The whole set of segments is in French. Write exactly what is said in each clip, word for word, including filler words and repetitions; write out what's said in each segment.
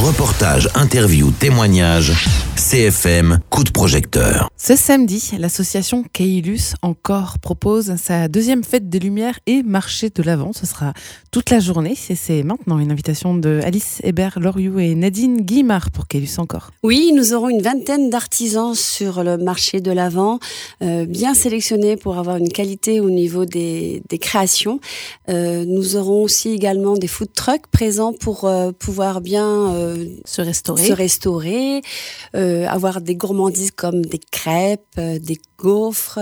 Reportage, interview, témoignage, C F M, coup de projecteur. Ce samedi, l'association Caylus encore propose sa deuxième fête des Lumières et marché de l'Avent. Ce sera toute la journée et c'est maintenant une invitation de Alice Hébert-Loriou et Nadine Guimard pour Caylus encore. Oui, nous aurons une vingtaine d'artisans sur le marché de l'Avent, euh, bien sélectionnés pour avoir une qualité au niveau des, des créations. Euh, nous aurons aussi également des food trucks présents pour euh, pouvoir bien euh, se restaurer, se restaurer euh, avoir des gourmandises comme des crêpes, euh, des gaufres.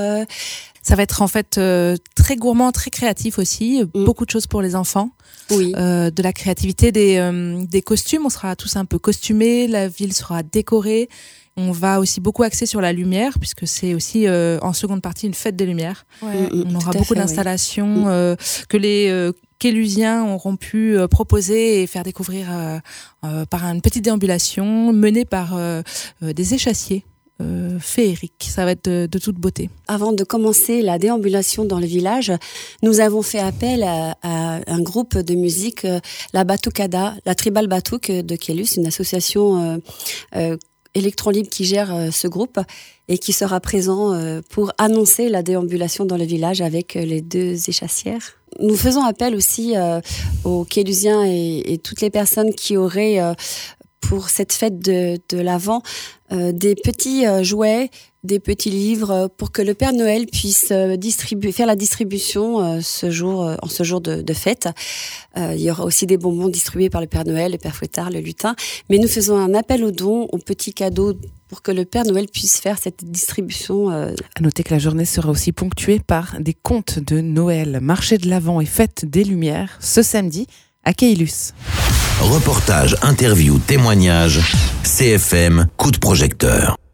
Ça va être en fait euh, très gourmand, très créatif aussi, mmh. beaucoup de choses pour les enfants. Oui. Euh, de la créativité, des, euh, des costumes, on sera tous un peu costumés, la ville sera décorée. On va aussi beaucoup axer sur la lumière, puisque c'est aussi euh, en seconde partie une fête des Lumières. Ouais, on aura beaucoup fait, d'installations oui. euh, que les euh, Kélusiens auront pu euh, proposer et faire découvrir euh, euh, par une petite déambulation menée par euh, euh, des échassiers. Euh, féerique, ça va être de, de toute beauté. Avant de commencer la déambulation dans le village, nous avons fait appel à, à un groupe de musique, euh, la Batucada, la Tribal Batouk de Caylus, une association euh, euh, Électron Libre qui gère euh, ce groupe et qui sera présent euh, pour annoncer la déambulation dans le village avec euh, les deux échassières. Nous faisons appel aussi euh, aux Caylusiens et, et toutes les personnes qui auraient euh, pour cette fête de, de l'Avent, euh, des petits euh, jouets, des petits livres euh, pour que le Père Noël puisse euh, distribuer, faire la distribution euh, ce jour, euh, en ce jour de, de fête. Euh, il y aura aussi des bonbons distribués par le Père Noël, le Père Fouettard, le lutin. Mais nous faisons un appel aux dons, aux petits cadeaux pour que le Père Noël puisse faire cette distribution. Euh... À noter que la journée sera aussi ponctuée par des contes de Noël, marché de l'Avent et fête des Lumières ce samedi à Caylus. Reportage, interview, témoignage, C F M, coup de projecteur.